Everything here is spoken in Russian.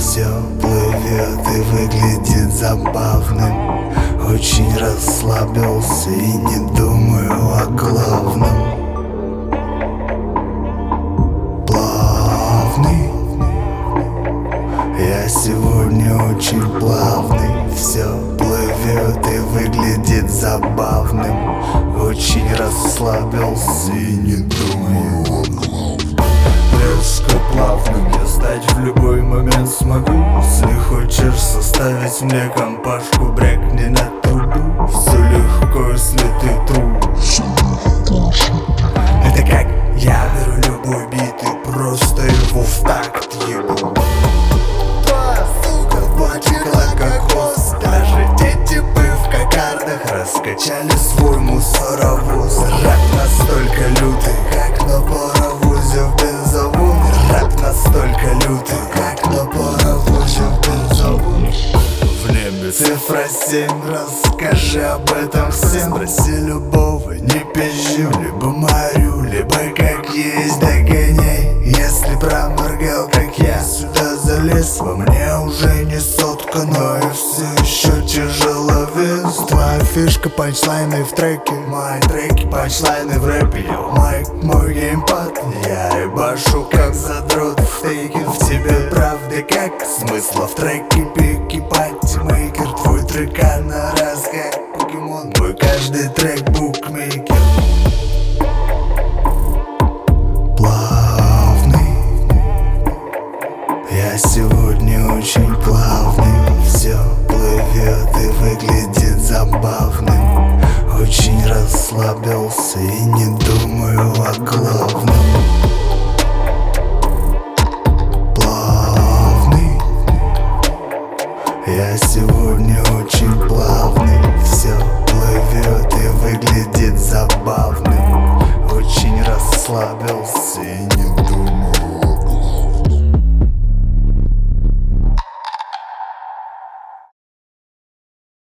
все плывет и выглядит забавным. Очень расслабился и не думаю о главном. Плавный, я сегодня очень плавный. Все плывет и выглядит забавным. Очень расслабился и не думаю о главном. Резко плавным я стать в любой момент смогу. Если хочешь составить мне компашку, брякни на трубу. Все легко, если ты трус. Это как я беру любой бит и просто его в такт ебу. Твоя сука бочкала как хвост. Даже те типы в кокардах раскачали свой мусоровоз. Рэп настолько лютый, как на паровозе в бензовозе. Рэп настолько лютый, как на паровозе в бензовозе. В небе цифра 7, расскажи об этом всем. Спроси любого, не пизжу. Либо морю, либо как есть догоняй. Если проморгал, как я сюда залез, во мне уже не сотка, но я все еще тяжеловес. Твоя фишка панчлайны в треке, мои треки панчлайны в рэпе. Майк мой геймпад, я ебашу как задрот в тейке. В тебе правда как смысла в треке пики патимейкер. Твой трек на раз как покемон, мой каждый трек букмейкер. Плавный, я сегодня очень плавный. Все плывет и выглядит забавным. Очень расслабился и не думаю о главном.